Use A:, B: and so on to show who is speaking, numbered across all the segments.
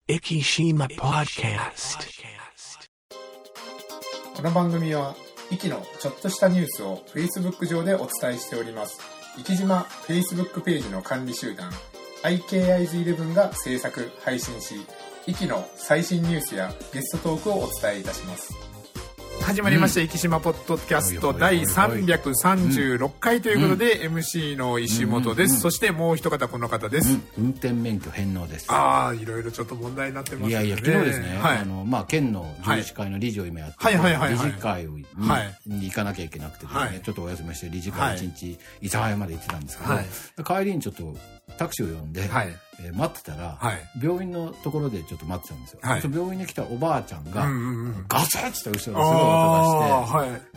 A: Ikishima Podcast。
B: この番組はイキのちょっとしたニュースを Facebook 上でお伝えしております。イキ島 Facebook ページの管理集団 IKIs11 が制作・配信し、イキの最新ニュースやゲストトークをお伝えいたします。始まりました、生島ポッドキャスト第336回ということで、MC の石本です。そしてもう一方この方です。
C: 運転免許返納です。
B: いろいろちょっと問題になってますね。
C: いや昨日ですね、県の獣医師会の理事を今やってて、理事会に行かなきゃいけなくてですね、ちょっとお休みして理事会1日諫早まで行ってたんですけど、帰りにちょっとタクシーを呼んで、待ってたら、病院のところでちょっと待ってたんですよ。病院に来たおばあちゃんが、ガサッと後ろですごい音がして、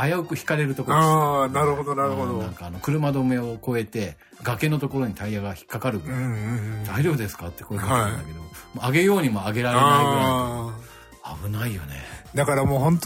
C: 危うくひかれるところです。
B: なるほどなるほど。
C: なんか車止めを越えて崖のところにタイヤが引っかかるぐらい、大丈夫ですかって声かけたんだけど、上げようにも上げられないぐらい危ないよね。
B: だからもう本当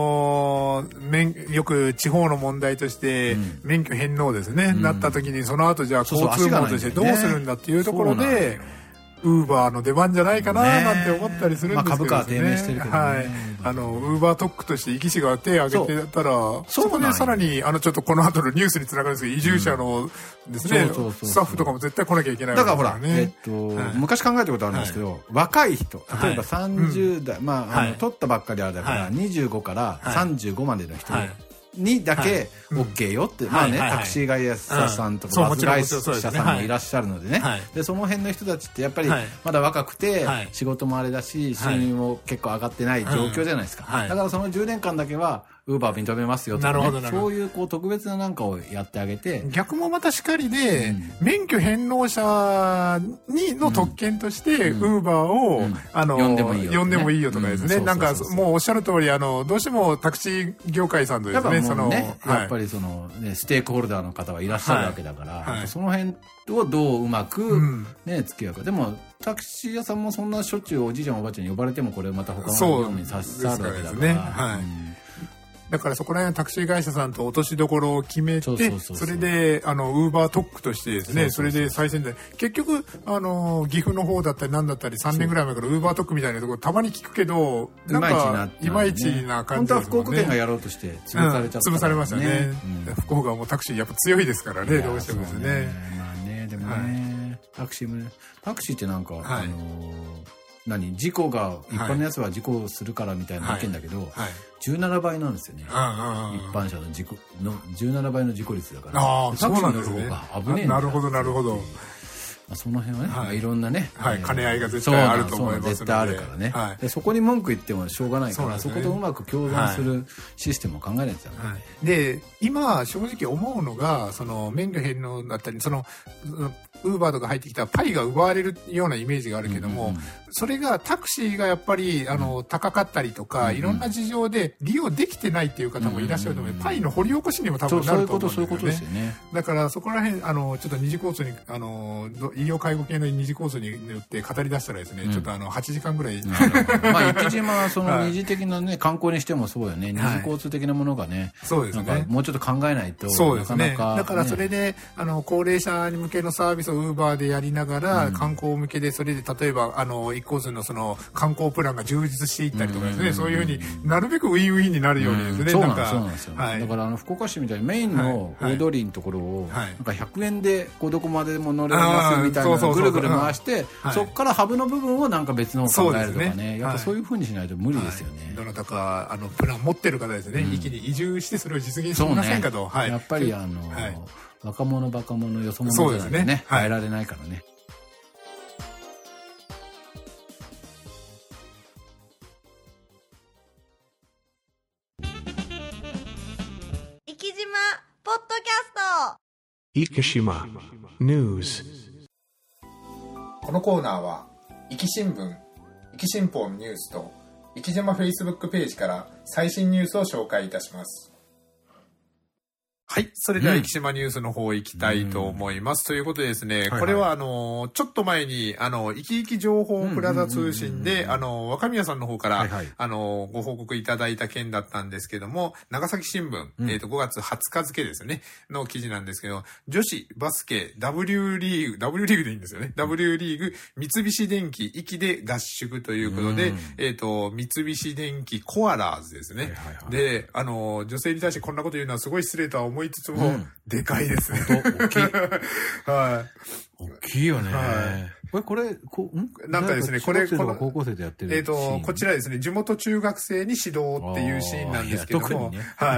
B: よく地方の問題として免許返納ですね、なった時にその後じゃあ交通網としてどうするんだっていうところでウーバーの出番じゃないかななんて思ったりするんですけどね。
C: 株価は低迷してるけどね。
B: ウーバー特区として壱岐市が手を挙げてたら、そこでさらにちょっとこの後のニュースにつながるんですけど、移住者のですね、スタッフとかも絶対来なきゃいけない
C: だからほら、昔考えたことあるんですけど、若い人、例えば30代、取ったばっかりあれだから25から35までの人にだけ OK よって、タクシー会社さんとかバス会社さんもいらっしゃるのでね、でその辺の人たちってやっぱりまだ若くて仕事もあれだし、収入も結構上がってない状況じゃないですか。だからその10年間だけはウーバー認めますよとかね、そういう特別ななんかをやってあげて、
B: 逆もまたしかりで、免許返納者の特権としてウーバーを呼んでもいいよとかですね、なんかもうおっしゃる通りどうしてもタクシー業界さんとですね、
C: やっぱりステークホルダーの方はいらっしゃるわけだから、その辺をどううまく付き合うか。でもタクシー屋さんもそんなしょっちゅうおじいちゃんおばあちゃんに呼ばれてもこれまた他の業務に差し障るわけだから、だからそこら辺タクシー会社さんと落としどころを決めて、それでウーバー特区としてですね、それで最先端、結局岐阜の方だったり何だったり3年ぐらい前からウーバー特区みたいなところたまに聞くけど、なんかいまいちな感じですもんね。 本当は福岡県がやろうとして潰されちゃった、
B: 潰されましたね。福岡はもうタクシーやっぱ強いですからね、どうしてもですね。
C: でもね、タクシーってなんか事故が一般のやつは事故するからみたいな意見だけど、17倍なんですよね。一般車の事故の17倍の事故率だから、タクシーの方が危ねえんだ。
B: なるほどなるほど。
C: その辺はね、いろんなね、
B: 兼ね合いが絶対あると思いますので、
C: 絶対あるからね。でそこに文句言ってもしょうがないから、そことうまく共存するシステムを考えないとダメね。
B: で今正直思うのが、免許返納だったりウーバーとか入ってきたパイが奪われるようなイメージがあるけども、それがタクシーがやっぱり高かったりとか、いろんな事情で利用できてないっていう方もいらっしゃると思う。パイの掘り起こしにも多分なると思うんですよね。だからそこら辺ちょっと二次交通に医療介護系の二次交通によって語り出したらですね、ちょっと8時間ぐらい
C: 生島はその二次的なね、観光にしてもそうよね、二次交通的なものがね、
B: そうですね、
C: もうちょっと考えないと。
B: そうですね。だからそれで高齢者に向けのサービスをウーバーでやりながら、観光向けでそれで例えば一行数の観光プランが充実していったりとかですね、そういうふうになるべくウィンウィンになるようにですね。
C: そうなんですよ。だから福岡市みたいにメインの大通りのところをなんか100円でどこまでも乗れますみたいなぐるぐる回して、そこからハブの部分をなんか別のを考えるとかね、やっぱそういうふうにしないと無理ですよね。
B: どなたかプラン持ってる方ですね、一気に移住してそれを実現しませんかと。
C: やっぱり若者バカ者よそ者じゃないとね、変えられないからね。
D: 生島ポッドキャスト。
A: Ikishima News。
B: このコーナーは壱岐新聞、壱岐新報のニュースと壱岐島 Facebook ページから最新ニュースを紹介いたします。 はい。それでは、生島ニュースの方行きたいと思います。ということでですね、これはちょっと前に、生き生き情報プラザ通信で、若宮さんの方から、ご報告いただいた件だったんですけども、長崎新聞、5月20日付ですね、の記事なんですけど、女子バスケ W リーグでいいんですよね。W リーグ、三菱電機、壱岐で合宿ということで、三菱電機コアラーズですね。で、女性に対してこんなこと言うのはすごい失礼とは思いつつも、でかいですね。
C: 大きい。
B: はい。
C: 大きいよね。これ、
B: なんかですね、これ、
C: 高校生でやってる。
B: こちらですね、地元中学生に指導っていうシーンなんですけども。
C: 特にね。
B: はい。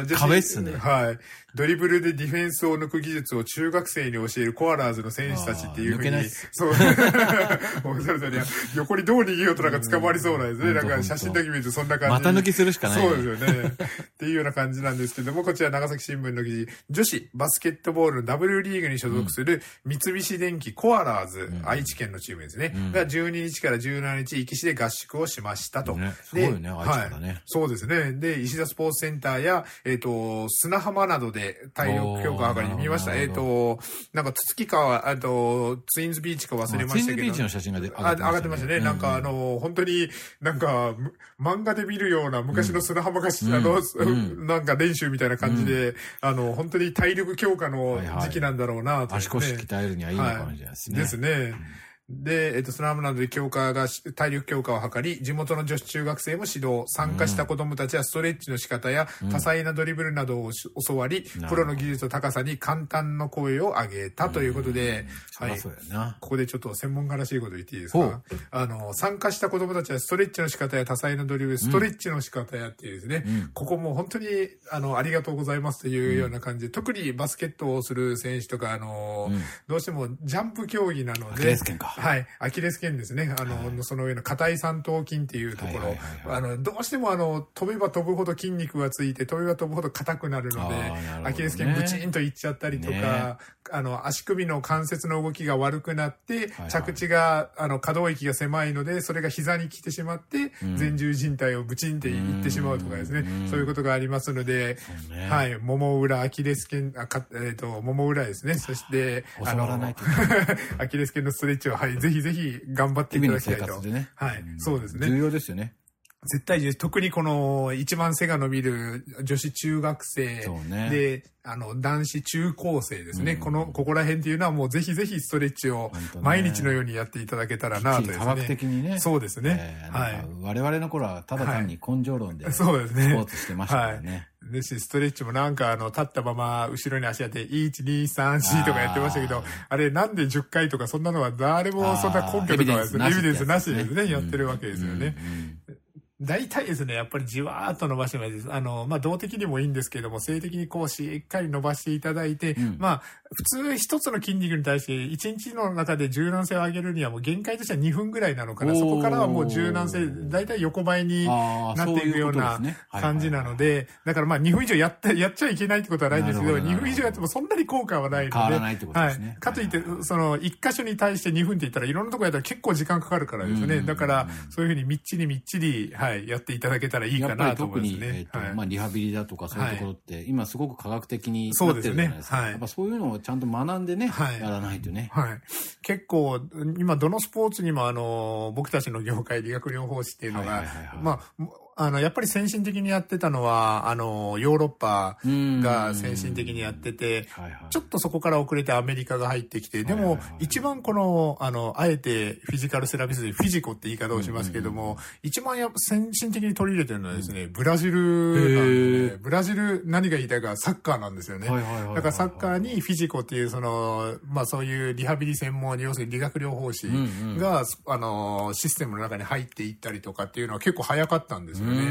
C: 壁っすね。
B: はい。ドリブルでディフェンスを抜く技術を中学生に教えるコアラーズの選手たちっていうふうに。
C: 抜けないっす。
B: そう。おっしゃる通り、横にどう逃げようとなんか捕まりそうなんですね。なんか写真だけ見るとそんな感じ。
C: 股抜きするしかない。
B: そうですよね。っていうような感じなんですけども、こちら長崎新聞の記事、女子バスケットボールの W リーグに所属する三菱電機コアラーズ、愛知県のチームですね。が12日から17日、壱岐市で合宿をしましたと。
C: すごいよね、愛知からね。
B: そうですね。で、石田スポーツセンターや、砂浜などで体力強化を図り見ました。なんか、筒木川、ツインズビーチか忘れましたけど。ツインズ
C: ビーチの写真が上
B: がってましたね。なんか本当になんか、漫画で見るような昔の砂浜がなんか練習みたいな感じで、本当に体力強化の時期なんだろうなと。
C: 足腰鍛えるにはいいのかもしれないですね。
B: ですね。で、スラムなどで体力強化を図り、地元の女子中学生も指導、参加した子供たちはストレッチの仕方や多彩なドリブルなどを教わり、プロの技術の高さに簡単の声を上げたということで、はい。ここでちょっと専門家らしいこと言っていいですか？参加した子供たちはストレッチの仕方や多彩なドリブル、ストレッチの仕方やっていうですね、ここも本当に、ありがとうございますというような感じで、特にバスケットをする選手とか、どうしてもジャンプ競技なので、はい。アキレス腱ですね。その上の硬い三頭筋っていうところ。どうしても飛べば飛ぶほど筋肉がついて、飛べば飛ぶほど硬くなるので、アキレス腱ブチンといっちゃったりとか、足首の関節の動きが悪くなって、着地が、可動域が狭いので、それが膝に来てしまって、前十靭帯をブチンっていってしまうとかですね。そういうことがありますので、はい。もも裏、アキレス腱、もも裏ですね。そして、アキレス腱のストレッチを、はい。ぜひぜひ頑張っていただきたいと。はい。そうですね。
C: 重要ですよね。
B: 絶対重要。特にこの一番背が伸びる女子中学生で、男子中高生ですね。ここら辺っていうのはもうぜひぜひストレッチを毎日のようにやっていただけたらなとですね。
C: 科学的にね。
B: そうですね。
C: はい。我々の頃はただ単に根性論でスポーツしてましたからね。
B: ですし、ストレッチもなんか立ったまま後ろに足当て、1、2、3、4とかやってましたけど、あれなんで10回とかそんなのは誰もそんな根拠とかですね、エビデンスなしですね、やってるわけですよね。大体ですね、やっぱりじわーっと伸ばしてもいいです。動的にもいいんですけども、静的にこうしっかり伸ばしていただいて、普通一つの筋肉に対して1日の中で柔軟性を上げるにはもう限界としては2分ぐらいなのかな。そこからはもう柔軟性、大体横ばいになっていくような感じなので、だから2分以上やっちゃいけないってことはないんですけど、2分以上やってもそんなに効果はないので。
C: 変わらないってことですね。はい。
B: かといって、1箇所に対して2分って言ったらいろんなとこやったら結構時間かかるからですね。だから、そういうふうにみっちり、はい、やっていただけたらいいかなと思いますね。
C: 特に、リハビリだとかそういうところって、今すごく科学的になってるじゃないですか。やっぱそういうのをちゃんと学んでね、やらないとね。
B: はい。結構、今どのスポーツにも僕たちの業界、理学療法士っていうのが、やっぱり先進的にやってたのは、ヨーロッパが先進的にやってて、ちょっとそこから遅れてアメリカが入ってきて、でも、一番あえてフィジカルセラピストでフィジコって言い方をしますけども、一番先進的に取り入れてるのはですね、ブラジルなんで、ブラジル何が言いたいかサッカーなんですよね。だからサッカーにフィジコっていうそういうリハビリ専門、要するに理学療法士が、システムの中に入っていったりとかっていうのは結構早かったんですよね。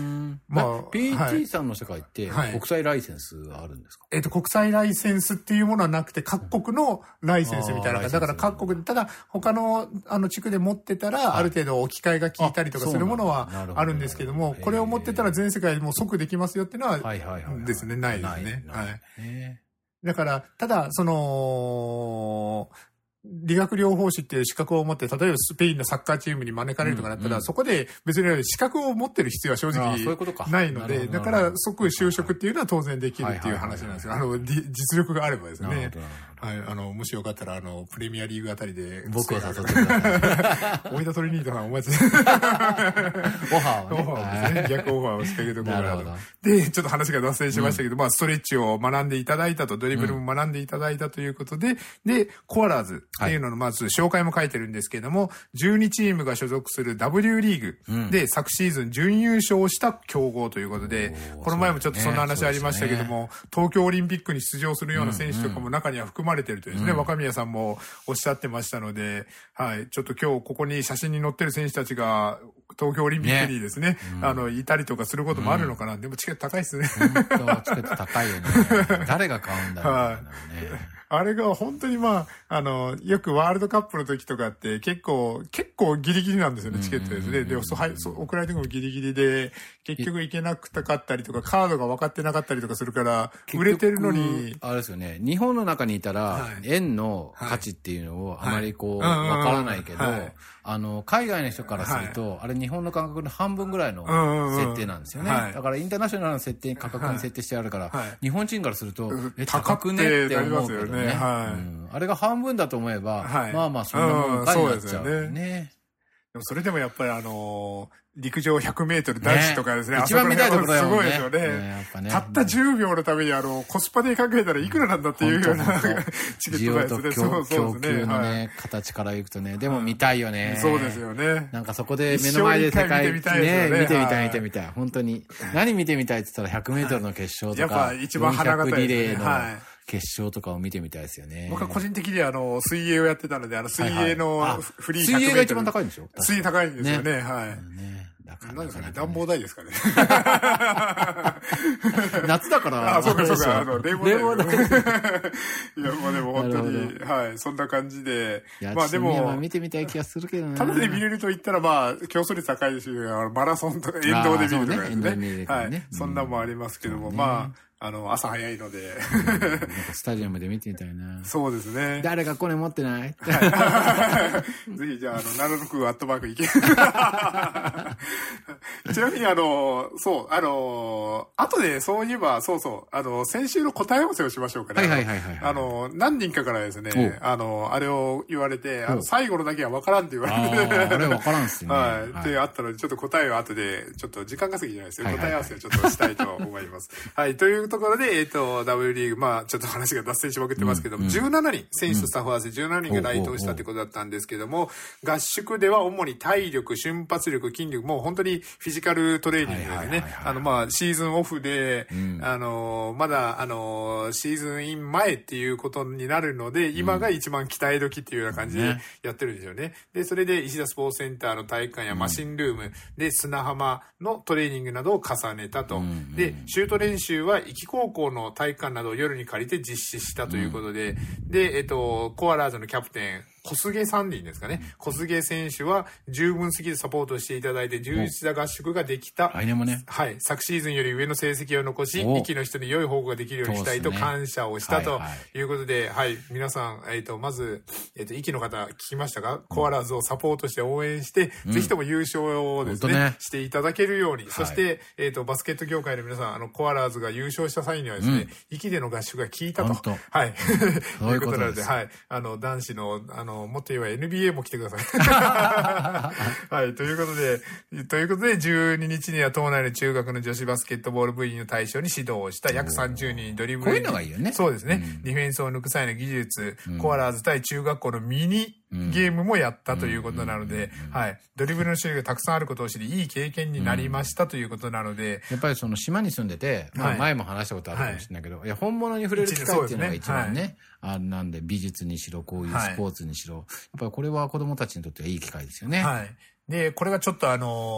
C: PT さんの世界って国際ライセンスがあるんですか？
B: 国際ライセンスっていうものはなくて各国のライセンスみたいな。だから各国で、ただ他の地区で持ってたらある程度置き換えが効いたりとかするものはあるんですけども、これを持ってたら全世界でもう即できますよっていうのはですね、ないですね。はい。だから、ただ、 理学療法士っていう資格を持って、例えばスペインのサッカーチームに招かれるとかだったら、そこで別に資格を持ってる必要は正直ないので、だから即就職っていうのは当然できるっていう話なんですよ。実力があればですね。はい、もしよかったら、プレミアリーグあたりで。
C: 僕を誘ってください。
B: 大分トリニーとかお待ち。
C: オファーをね。
B: オファーですね。逆オファーをしてあげるところが。で、ちょっと話が脱線しましたけど、まあ、ストレッチを学んでいただいたと、ドリブルも学んでいただいたということで、で、コアラーズっていうのの、まず紹介も書いてるんですけれども、12チームが所属する W リーグで、昨シーズン準優勝した強豪ということで、この前もちょっとそんな話ありましたけども、東京オリンピックに出場するような選手とかも中には含まれてるとですね、若宮さんもおっしゃってましたので、はい、ちょっと今日ここに写真に載ってる選手たちが東京オリンピックにですね、いたりとかすることもあるのかな。でもチケット高いですね。
C: 本当チケット高いよね。誰が買うんだろうね。
B: あれが本当にまあ、よくワールドカップの時とかって結構ギリギリなんですよね、チケットですね。で、送られてもギリギリで、結局行けなくかったりとか、カードが分かってなかったりとかするから、売れてるのに。
C: あれですよね。日本の中にいたら、円の価値っていうのをあまりこう、わからないけど、海外の人からすると、あれ日本の感覚の半分ぐらいの設定なんですよね。だからインターナショナルの価格に設定してあるから、日本人からすると、高くねって思うけどね。あれが半分だと思えば、まあまあそんなもんかになっちゃうね。
B: でもそれでもやっぱり陸上100メートル男子とかですね。
C: 一番見たいところだよね。
B: すごいですよね。たった10秒のためにコスパで考えたらいくらなんだっていうようなチケットがですね。
C: 供給のね、形からいくとね、でも見たいよね。
B: そうですよね。
C: なんかそこで目の前で世界ね、見てみたい。本当に。何見てみたいって言ったら100メートルの決勝とか、
B: やっぱ一番花形
C: リレーの決勝とかを見てみたいですよね。
B: 僕は個人的には水泳をやってたので、水泳のフリー100メートル。
C: 水泳が一番高いんでしょ？
B: 水泳高いんですよね。はい。何ですかね、暖房代ですかね。
C: 夏だから。
B: あ、そうか。冷房代。いや、まあでも本当に、はい、そんな感じで。まあでも。
C: 見てみたい気がするけどね。
B: ただで見れると言ったら、まあ、競争率高いですし、マラソンとか、沿道で見るとかですね。はい。そんなもありますけども、まあ、朝早いので。
C: スタジアムで見てみたいな。
B: そうですね。
C: 誰がこれ持ってない？
B: ぜひ、じゃあ、76アットマークいけ。ちなみに、そう、後でそういえば、先週の答え合わせをしましょうかね。何人かからですね、あれを言われて、最後のだけは分からんって言われて。
C: あれ分からんっすね。
B: はい。で、あったので、ちょっと答えを後で、ちょっと時間稼ぎじゃないですよ。答え合わせをちょっとしたいと思います。はい。というところで、W リーグ、まあ、ちょっと話が脱線しまくってますけども、17人、選手とスタッフ合わせ17人が該当したってことだったんですけども、合宿では主に体力、瞬発力、筋力、もう本当にフィジカルトレーニングでね、まあ、シーズンオフで、まだ、シーズンイン前っていうことになるので、今が一番鍛え時っていうような感じでやってるんですよね。で、それで石田スポーツセンターの体育館やマシンルームで砂浜のトレーニングなどを重ねたと。で、シュート練習は壱岐高校の体育館などを夜に借りて実施したということで、で、コアラーズのキャプテン、小菅さんでいいんですかね。小菅選手は十分すぎるサポートをしていただいて充実した合宿ができた。
C: 来年もね。
B: はい。昨シーズンより上の成績を残し、壱岐の人に良い報告ができるようにしたいと感謝をしたということで、はい。皆さん、まず、壱岐の方聞きましたか？コアラーズをサポートして応援して、ぜひとも優勝をですね、していただけるように。そして、バスケット業界の皆さん、コアラーズが優勝した際にはですね、壱岐での合宿が効いたと。はい。ということなので、はい。男子の、もっと言えば NBA も来てください。はい。ということで、12日には島内の中学の女子バスケットボール部員を対象に指導した約30人ドリブル。
C: こういうのがいいよね。
B: そうですね。ディフェンスを抜く際の技術、コアラーズ対中学校のミニゲームもやったということなので、はい。ドリブルの種類がたくさんあることを知り、いい経験になりましたということなので。
C: やっぱりその島に住んでて、まあ前も話したことあるかもしれないけど、いや、本物に触れる機会っていうのが一番ね、なんで美術にしろ、こういうスポーツにしろ、やっぱりこれは子供たちにとってはいい機会ですよね。
B: はい。 で、これがちょっと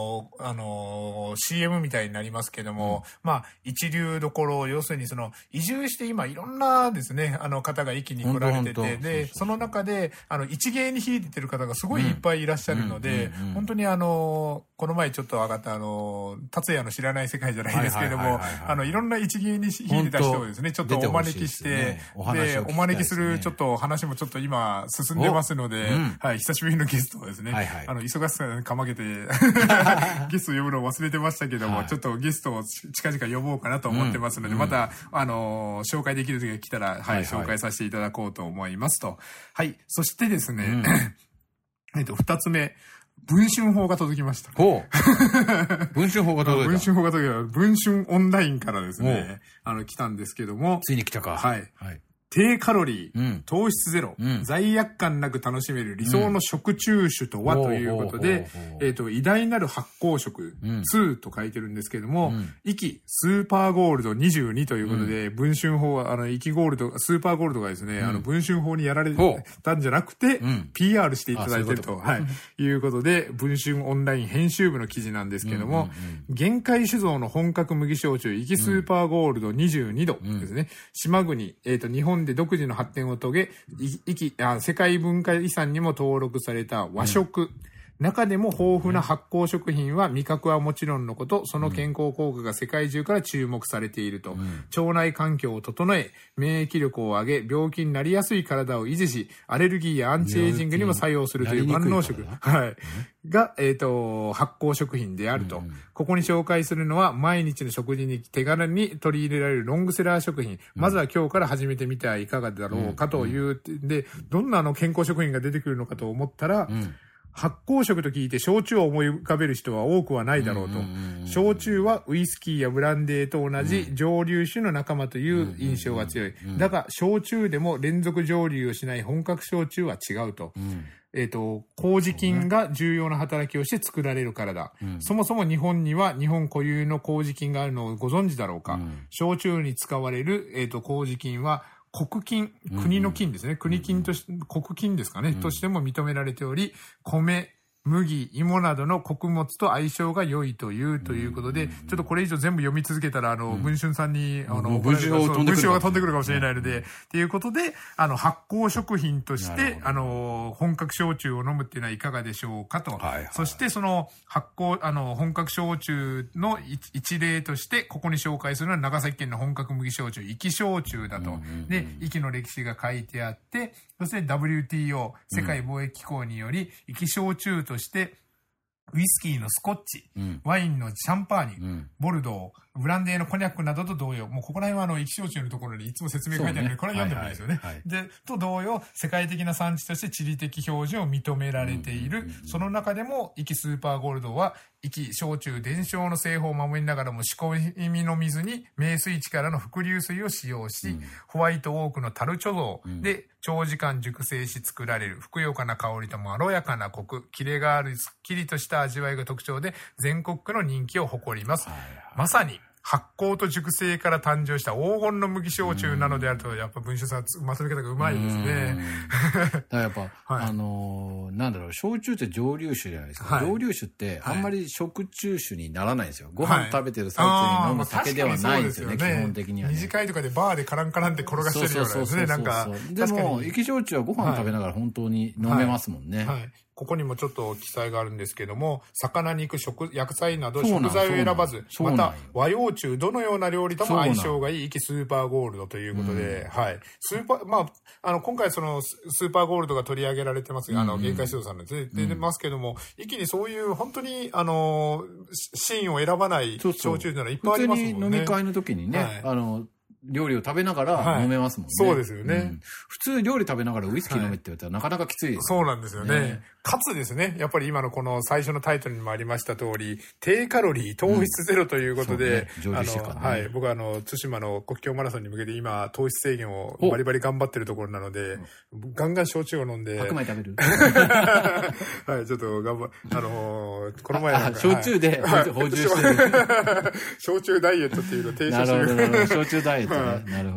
B: CM みたいになりますけども、まあ、一流どころ、要するに移住して今いろんなですね、方が壱岐に来られてて、で、その中で、一芸に秀でてる方がすごいいっぱいいらっしゃるので、本当にこの前ちょっと上がった達也の知らない世界じゃないですけども、いろんな一芸に秀でた人をですね、ちょっとお招きして、で、お招きするちょっと話もちょっと今進んでますので、はい、久しぶりのゲストをですね、忙しさにかまけて、ゲストを呼ぶのを忘れてましたけども、ちょっとゲストを近々呼ぼうかなと思ってますので、また、紹介できる時が来たら、はい、紹介させていただこうと思いますと。はい、そしてですね、二つ目、文春法が届きました。
C: ほう。文春法が届いた。
B: 文春法が届いた。文春オンラインからですね、来たんですけども。
C: ついに来たか。
B: はい。低カロリー、糖質ゼロ、罪悪感なく楽しめる理想の食虫種とはということで、偉大なる発酵食、2と書いてるんですけども、壱岐スーパーゴールド22ということで、文春法は、壱岐ゴールド、スーパーゴールドがですね、文春法にやられたんじゃなくて、PR していただいてると、いうことで、文春オンライン編集部の記事なんですけども、限界酒造の本格麦焼酎、壱岐スーパーゴールド22度ですね、島国、日本で独自の発展を遂げ、世界文化遺産にも登録された和食。中でも豊富な発酵食品は味覚はもちろんのこと、その健康効果が世界中から注目されていると。腸内環境を整え、免疫力を上げ、病気になりやすい体を維持し、アレルギーやアンチエイジングにも作用するという万能食。はい。が、発酵食品であると。ここに紹介するのは、毎日の食事に手軽に取り入れられるロングセラー食品。まずは今日から始めてみてはいかがだろうかという、で、どんな健康食品が出てくるのかと思ったら、発酵食と聞いて焼酎を思い浮かべる人は多くはないだろうと。焼酎はウイスキーやブランデーと同じ蒸留酒の仲間という印象が強い。だが、焼酎でも連続蒸留をしない本格焼酎は違うと。麹菌が重要な働きをして作られるからだ。そもそも日本には日本固有の麹菌があるのをご存知だろうか。焼酎に使われる、麹菌は国菌、国の菌ですね。国菌として、国菌ですかね、としても認められており、米、麦、芋などの穀物と相性が良いということで、ちょっとこれ以上全部読み続けたら、文春さんに、文章が飛んでくるかもしれないので、っていうことで、発酵食品として、本格焼酎を飲むっていうのはいかがでしょうかと。そして、その、本格焼酎の一例として、ここに紹介するのは長崎県の本格麦焼酎、壱岐焼酎だと。で、壱岐の歴史が書いてあって、そして WTO、世界貿易機構により、壱岐焼酎として、ウイスキーのスコッチ、ワインのシャンパーニュ、ボルドー、ブランデーのコニャックなどと同様、もうここら辺は壱岐焼酎のところにいつも説明書いてあるので、これは読んでもいいですよね。で、と同様、世界的な産地として地理的標準を認められている。その中でも、壱岐スーパーゴールドは、壱岐焼酎伝承の製法を守りながらも仕込みの水に名水地からの伏流水を使用し、ホワイトオークの樽貯蔵で長時間熟成し作られるふくよかな香りとまろやかなコク、キレがあるすっきりとした味わいが特徴で全国区の人気を誇ります。まさに発酵と熟成から誕生した黄金の麦焼酎なのであると、やっぱ文春さん、まとめ方がうまいですね。
C: だからやっぱ、なんだろう、焼酎って蒸留酒じゃないですか。蒸留酒ってあんまり食中酒にならないんですよ。ご飯食べてる最中に飲む酒ではないんですよね、基本的にはね。
B: 短いとかでバーでカランカランって転がしてるようなですね、なんか。
C: でも、壱岐焼酎はご飯食べながら本当に飲めますもんね。
B: ここにもちょっと記載があるんですけども、魚、肉、野菜など食材を選ばず、また和洋中どのような料理とも相性がいい壱岐スーパーゴールドということで、今回そのスーパーゴールドが取り上げられてます、限界指導さんで出てますけども、壱岐にそういう本当にシーンを選ばない焼酎というのはいっぱいありますもんね。
C: 普通に飲み会の時にね、料理を食べながら飲めますもんね。
B: そうですよね。
C: 普通料理食べながらウイスキー飲めって言ったらなかなかきついです。
B: そうなんですよね。かつですね、やっぱり今のこの最初のタイトルにもありました通り、低カロリー、糖質ゼロということで、僕は対馬の国境マラソンに向けて今、糖質制限をバリバリ頑張ってるところなので、ガンガン焼酎を飲んで。
C: 白米食べる
B: はい、ちょっとこの前なんか。
C: 焼酎で補充してる。
B: 焼酎ダイエットっていうのを提唱してる。
C: なるほど、焼酎ダイエットね。なるほど。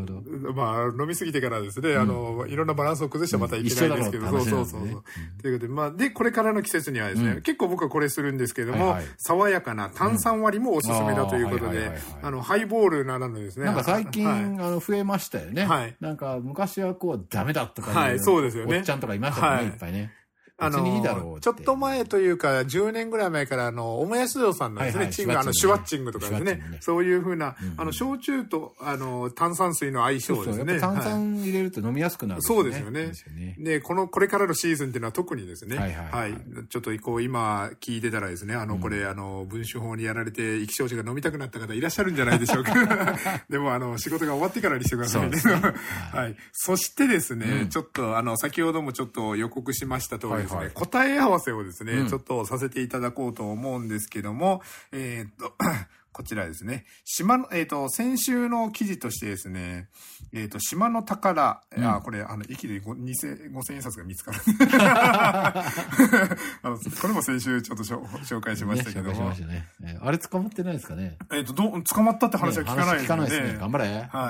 B: まあ、飲みすぎてからですね、いろんなバランスを崩してまたいけないんですけど、そう。ということで、まあ、で、これからの季節にはですね、結構僕はこれするんですけれども、爽やかな炭酸割りもおすすめだということで、ハイボールならぬですね。
C: なんか最近、増えましたよね。はい。なんか昔はこう、ダメだとか
B: はい、そうですよね。
C: おっちゃんとかいましたよね、いっぱいね。
B: ちょっと前というか、10年ぐらい前から、オムヤスドさんのですね、チング、シュワッチングとかですね、そういうふうな、焼酎と、炭酸水の相性ですね。
C: 炭酸入れると飲みやすくなる。
B: そうですよね。で、これからのシーズンっていうのは特にですね、はい。ちょっとこう、今聞いてたらですね、これ、文酒法にやられて、生き焼酎が飲みたくなった方いらっしゃるんじゃないでしょうか。でも、仕事が終わってからにしてくださいね。はい。そしてですね、ちょっと、先ほどもちょっと予告しました通り、答え合わせをですね、ちょっとさせていただこうと思うんですけども、こちらですね。先週の記事としてですね、島の宝、これ、駅で5000円札が見つかる。これも先週ちょっと紹介しましたけども。紹介しましたね。
C: あれ捕まってないですかね。
B: 捕まったって話は聞かないですね。聞かないですね。
C: 頑張れ。
B: はい。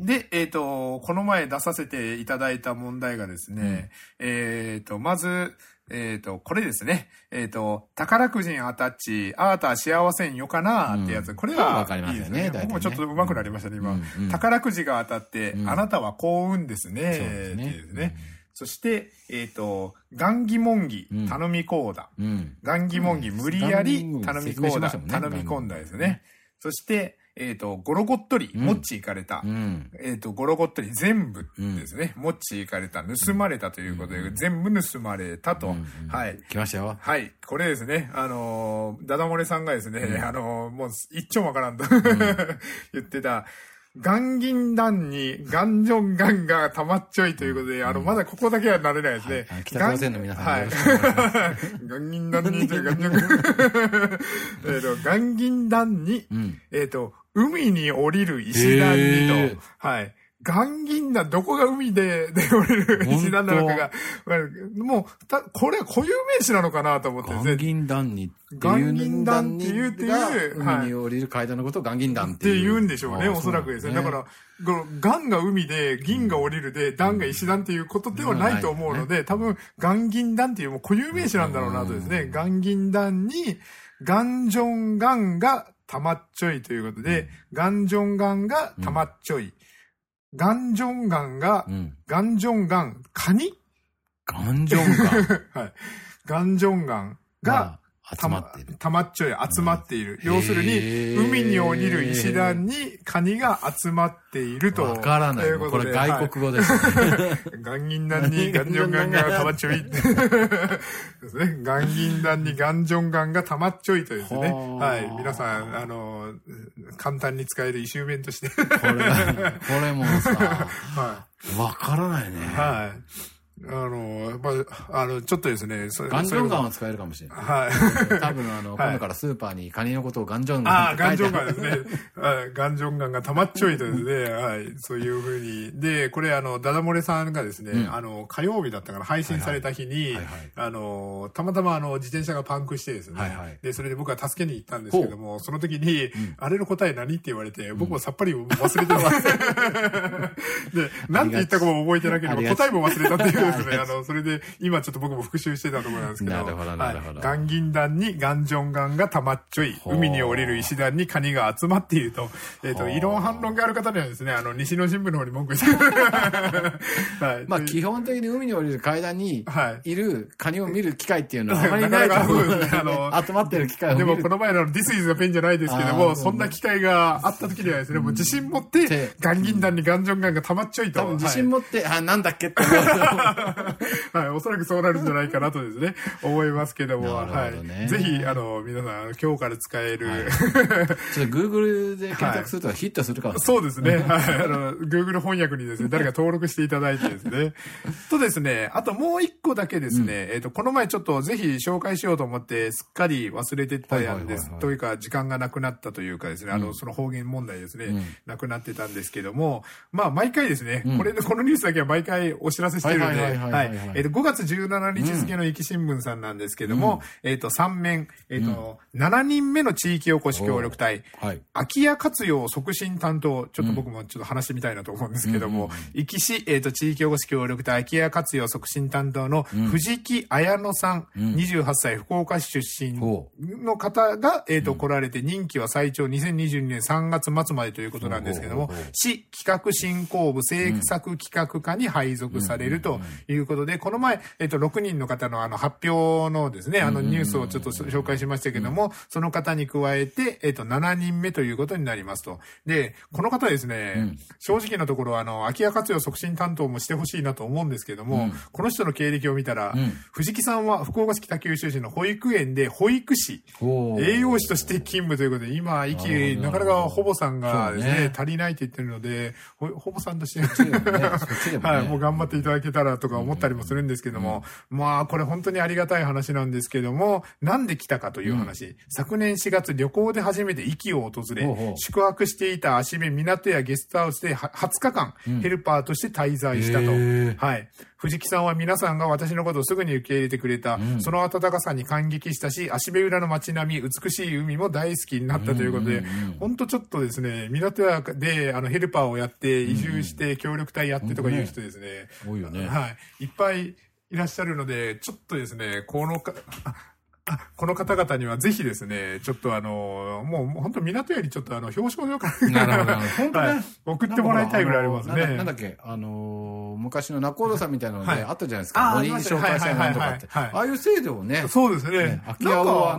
B: で、この前出させていただいた問題がですね、まず、これですね。宝くじに当たっち、あーた幸せんよかなーってやつ。これは、いいですね。僕もちょっと上手くなりましたね、今。宝くじが当たって、あなたは幸運ですね。ってですね。そして、元義文義、頼み込んだ。元義文義、無理やり頼み込んだ。頼み込んだですね。そして、ゴロゴットリ、モッチ行かれた。ゴロゴットリ全部ですね。モッチ行かれた。盗まれたということで、全部盗まれたと。はい。
C: 来ましたよ。
B: はい。これですね。ダダ漏れさんがですね、もう一丁わからんと言ってた。元銀弾に元ジョンガンが溜まっちょいということで、まだここだけは慣れないですね。
C: 北朝鮮の皆さん。
B: はい。元銀弾にという元ジョンガン。元銀弾に、海に降りる石段にと、はい。元銀弾、どこが海で降りる石段なのかが、もう、これは固有名詞なのかなと思って
C: 元銀弾に
B: 元銀弾っていう、
C: 海に降りる階段のことを元銀弾
B: って言うんでしょうね、おそらくですね。だから、元が海で、銀が降りるで、弾が石段っていうことではないと思うので、多分、元銀弾っていうもう固有名詞なんだろうなとですね。元銀弾に、元ジョンガンがたまっちょいということで、元ジョンガンがたまっちょい。元ジョンガンが、元ジョンガン、カニ
C: 元ジョンガン
B: はい。元ジョンガンが、
C: 集まっている。
B: たまっちょい、集まっている。要するに、海に降りる石段にカニが集まっていると。
C: わからない。これ外国語です。
B: 元銀弾に元ジョンガンがたまっちょい。ですね。元銀弾に元ジョンガンがたまっちょいとですね。はい。皆さん、簡単に使える異臭弁として。こ
C: れもさ、わからないね。
B: はい。ちょっとですね、
C: ガンジョンガンは使えるかもしれない。
B: はい。
C: 多分今度からスーパーにカニのことをガンジョンガンって書いてある。
B: ガンジョンガンですね。はい。ガンジョンガンが溜まっちょいとですね、はい。そういうふうに。で、これダダ漏れさんがですね、火曜日だったから配信された日に、たまたま自転車がパンクしてですね、で、それで僕は助けに行ったんですけども、その時に、あれの答え何って言われて、僕もさっぱり忘れてます。で、なんて言ったかも覚えてなければ、答えも忘れたっていうですね、それで、今ちょっと僕も復習してたところなんですけど、
C: なるほど、なるほど。
B: 元銀弾に元ジョンガンが溜まっちょい、海に降りる石段にカニが集まっていると、異論反論がある方にはですね、西の新聞の方に文句して
C: はい。まあ、基本的に海に降りる階段にいるカニを見る機会っていうのはあまりないと思うんですね。集まってる機会を見る。
B: でも、この前の This is a pen じゃないですけども、そんな機会があった時にはですね、もう自信持って、元銀弾に元ジョンガンが溜まっちょいと。
C: 多分自信持って、なんだっけって
B: はい、おそらくそうなるんじゃないかなとですね、思いますけども、はい。ぜひ、皆さん、今日から使える、
C: ちょっと Google で検索するとヒットするかもしれない。
B: そうですね。はい。Google 翻訳にですね、誰か登録していただいてですね。とですね、あともう一個だけですね、この前ちょっとぜひ紹介しようと思って、すっかり忘れてたんです。というか、時間がなくなったというかですね、その方言問題ですね、なくなってたんですけども、まあ、毎回ですね、このニュースだけは毎回お知らせしてるんで、 5月17日付の壱岐新聞さんなんですけども、3面、7人目の地域おこし協力隊、空き家活用促進担当、ちょっと僕もちょっと話してみたいなと思うんですけども、壱岐市、地域おこし協力隊空き家活用促進担当の藤木彩乃さん、28歳福岡市出身の方が、来られて、任期は最長2022年3月末までということなんですけども、市企画振興部政策企画課に配属されるということで、この前、6人の方の発表のですね、ニュースをちょっと紹介しましたけども、その方に加えて、7人目ということになりますと。で、この方ですね、正直なところ、空き家活用促進担当もしてほしいなと思うんですけども、この人の経歴を見たら、藤木さんは福岡市北九州市の保育園で保育士、栄養士として勤務ということで、今、なかなかほぼさんがですね、足りないって言ってるので、ほぼさんとして、はい、もう頑張っていただけたらとか思ったりもするんですけども、まあ、これ本当にありがたい話なんですけども、なんで来たかという話。昨年4月、旅行で初めて壱岐を訪れ、宿泊していた芦部港やゲストハウスで20日間、ヘルパーとして滞在したと。はい。藤木さんは皆さんが私のことをすぐに受け入れてくれた、その温かさに感激したし、芦部浦の街並み、美しい海も大好きになったということで、ほんとちょっとですね、港屋でヘルパーをやって移住して協力隊やってとかいう人ですね。
C: 多いよね。
B: はい。いっぱいいらっしゃるので、ちょっとですね、この方々にはぜひですね、ちょっともう本当港よりちょっと表彰状から送ってもらいたいぐらいありますね。
C: なんだっけ、昔の仲人さんみたいなのであったじゃないですか。5人紹介したなんとかって。ああいう制度をね。
B: そうですね。
C: 空き家を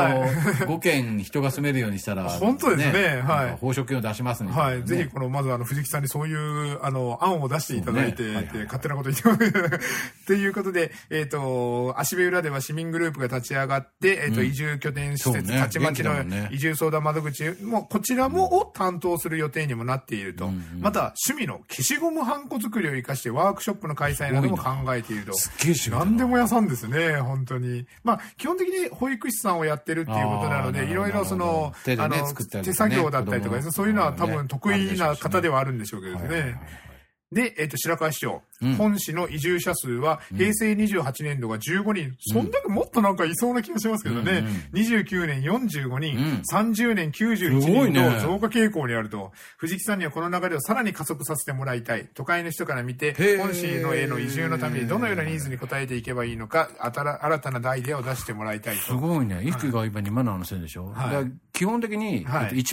C: 5軒人が住めるようにしたら。
B: 本当ですね。はい。
C: 報奨金を出しますね。
B: はい。ぜひまず藤木さんにそういう案を出していただいて、勝手なこと言ってということで、芦部浦では市民グループが立ち上がって、移住拠点施設、たちまちの移住相談窓口も、こちらを担当する予定にもなっていると。また、趣味の消しゴムハンコ作りを活かしてワークショップの開催なども考えていると。
C: すっげえ趣味。
B: 何でも屋さんですね、本当に。まあ、基本的に保育士さんをやってるっていうことなので、いろいろ手作業だったりとか、そういうのは多分得意な方ではあるんでしょうけどね。で、白川市長。本市の移住者数は、平成28年度が15人。そんだけもっとなんかいそうな気がしますけどね。29年45人、30年91人と増加傾向にあると。藤木さんにはこの流れをさらに加速させてもらいたい。都会の人から見て、本市のへの移住のためにどのようなニーズに応えていけばいいのか、新たなアイデアを出してもらいたいと。
C: すごいね。壱岐が今2万7000でしょ。基本的に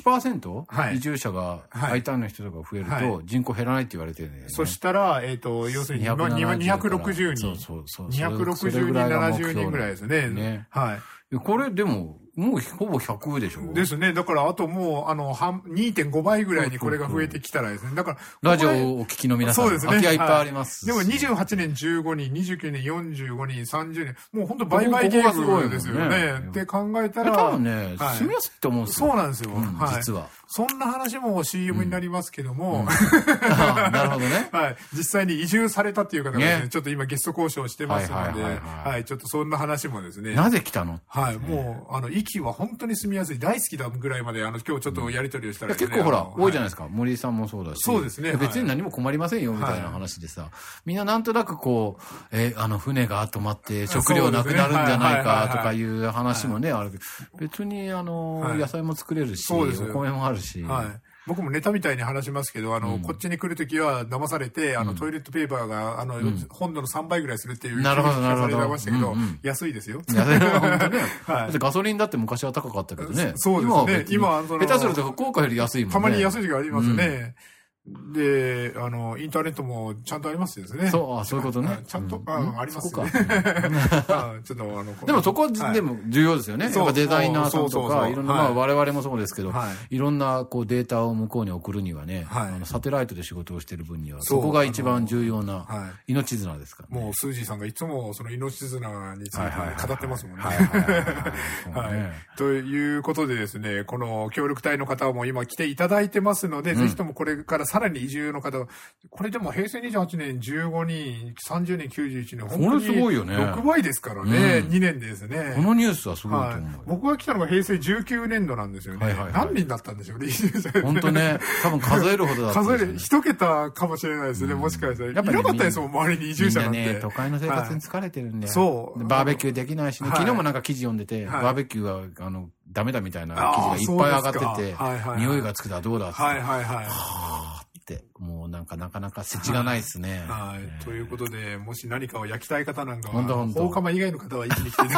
C: 1% 移住者が I ターンの人とか増えると人口減らないって言われてるんだよね。
B: そしたら、要するに260人。260人、70人ぐらいですね。はい。
C: これでも、もうほぼ100でしょ
B: ですね。だから、あともう、2.5 倍ぐらいにこれが増えてきたらですね。だから、
C: ラジオをお聞きの皆さん、そうですね。空き家いっぱいあります。
B: でも28年15人、29年45人、30年、もう本当倍々ゲームですよね。って考えたら。
C: 多分ね、住みやすいって思うんですよ。
B: そうなんですよ。
C: 実は。
B: そんな話も CM になりますけども。
C: なるほどね。
B: はい。実際に移住されたっていう方がですね、ちょっと今ゲスト交渉してますので、はい。ちょっとそんな話もですね。
C: なぜ来たの？
B: はい。もう、壱岐は本当に住みやすい、大好きだぐらいまで、今日ちょっとやり取りをしたら
C: 結構ほら、多いじゃないですか。森さんもそうだし。
B: そうですね。
C: 別に何も困りませんよ、みたいな話でさ。みんななんとなくこう、船が止まって食料なくなるんじゃないかとかいう話もね、あるけど、別に野菜も作れるし、お米もあるし。
B: はい。僕もネタみたいに話しますけど、こっちに来るときは騙されて、トイレットペーパーが、本土の3倍ぐらいするっていう。
C: なるほど、なるほど。
B: ましたけど、安いですよ。
C: 安い、本当ね。はい。ガソリンだって昔は高かったけどね。
B: そうですね。今、
C: 下手すると福岡より安いもんね。
B: たまに安い時がありますね。で、インターネットもちゃんとありますですね。
C: そういうことね。
B: ちゃんと、ありますね。ちょっと
C: でもそこは、でも重要ですよね。やっぱデザイナーさんとか、いろんな、我々もそうですけど、いろんなこうデータを向こうに送るにはね、サテライトで仕事をしてる分には、そこが一番重要な命綱ですから。
B: もうスージーさんがいつもその命綱について語ってますもんね。はい。ということでですね、この協力隊の方も今来ていただいてますので、ぜひともこれからささらに移住の方が、これでも平成28年15人、30年91年、
C: 本当にすごいよね。
B: 6倍ですからね、2年ですね。
C: このニュースはすごいと思う。
B: 僕が来たのが平成19年度なんですよね。何人だったんでしょうね、移住者。
C: 本当ね、多分数えるほどだった。
B: 数える、1桁かもしれないですね、もしかしたら。やっぱりいなかったですもん、周りに移住者なんて。
C: みんなね、都会の生活に疲れてるんで。
B: そう。
C: バーベキューできないしね。昨日もなんか記事読んでて、バーベキューは、ダメだみたいな記事がいっぱい上がってて、匂いがつくだどうだって。もうなんかなかなか世知がないですね。
B: はい。ということで、もし何かを焼きたい方なんかは、放火魔以外の方は一気に来て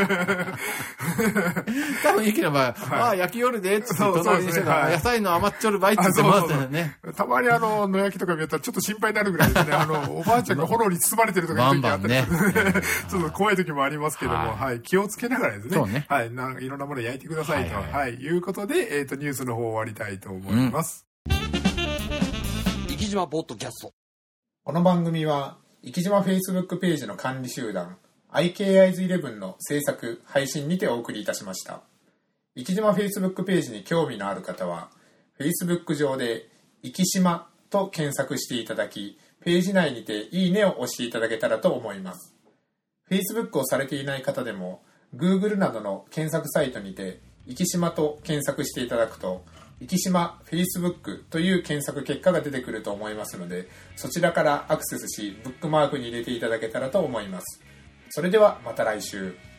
C: 多分、息の場合、焼き夜で、つって隣にしてたら、野菜の余っちょる場合って言ってますよね。
B: たまに野焼きとか見たらちょっと心配になるぐらいですね。おばあちゃんが炎に包まれてるとかいう時あったりちょっと怖い時もありますけども、はい。気をつけながらですね。そうね。はい。いろんなもの焼いてくださいと。はい。いうことで、ニュースの方終わりたいと思います。
E: 生島ポッドキャスト。
B: この番組は生島 Facebook ページの管理集団 IKIs11 の制作配信にてお送りいたしました。生島 Facebook ページに興味のある方は Facebook 上で生島と検索していただき、ページ内にていいねを押していただけたらと思います。 Facebook をされていない方でも Google などの検索サイトにて生島と検索していただくと生島 Facebook という検索結果が出てくると思いますので、そちらからアクセスしブックマークに入れていただけたらと思います。それではまた来週。